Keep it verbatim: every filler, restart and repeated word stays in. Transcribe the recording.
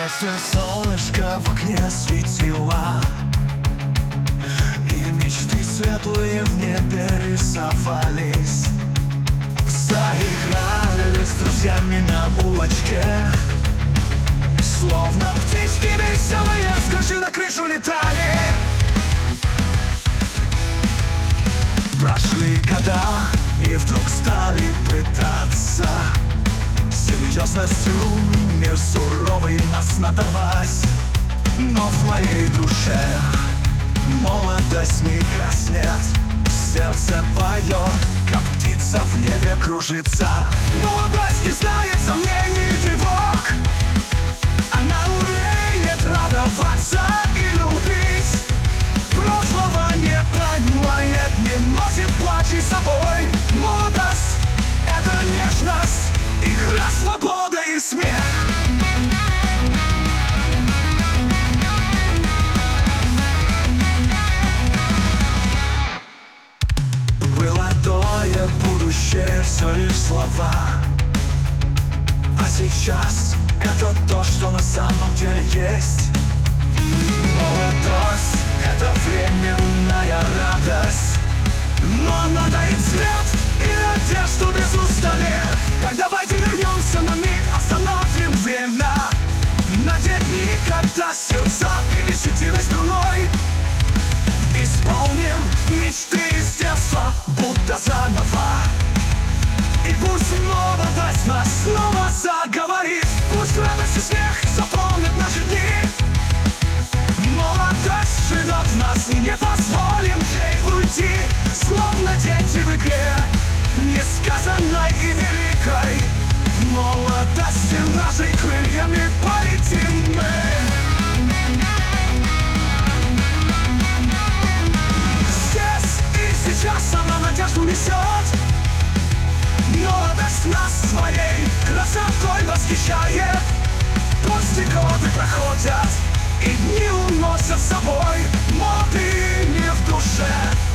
Если солнышко в окне светило и мечты светлые в небе рисовались, заиграли с друзьями на улочке, словно птички веселые с крыши на крышу летали. Прошли года и вдруг стали пытаться серьезностью мир суровый нас надавать. Но в моей душе молодость не краснет, сердце поет, как птица в небе кружится. Молодость не знает сомнений и тревог, она умеет радоваться и любить. Прошлого не понимает, не носит плач и с собой. Молодость — это нежность, игра, свобода и смех. Молодое будущее, все лишь слова, а сейчас это то, что на самом деле есть. Молодость — это временная радость, но она дает свет и надежду без устали. Так давайте вернемся на миг, остановим время на те дни, когда сердца пересетились струной. Исполним мечты из детства, будто заново. И пусть молодость нас снова заговорит, пусть радость и смех заполнят наши дни. Молодость живет в нас, и не позволим ей уйти, словно дети в игре, несказанной и великой. Молодости нашей крыльями полетим мы. Здесь и сейчас она надежду несет, молодость нас своей красотой восхищает. Пусть и годы проходят, и дни уносят с собой, молодые не в душе.